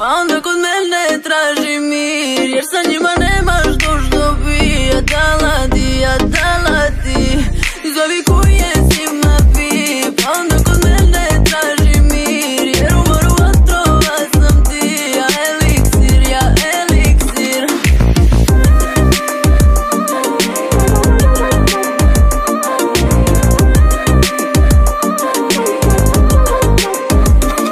Pa onda kod mene traži mir, jer sa njima ne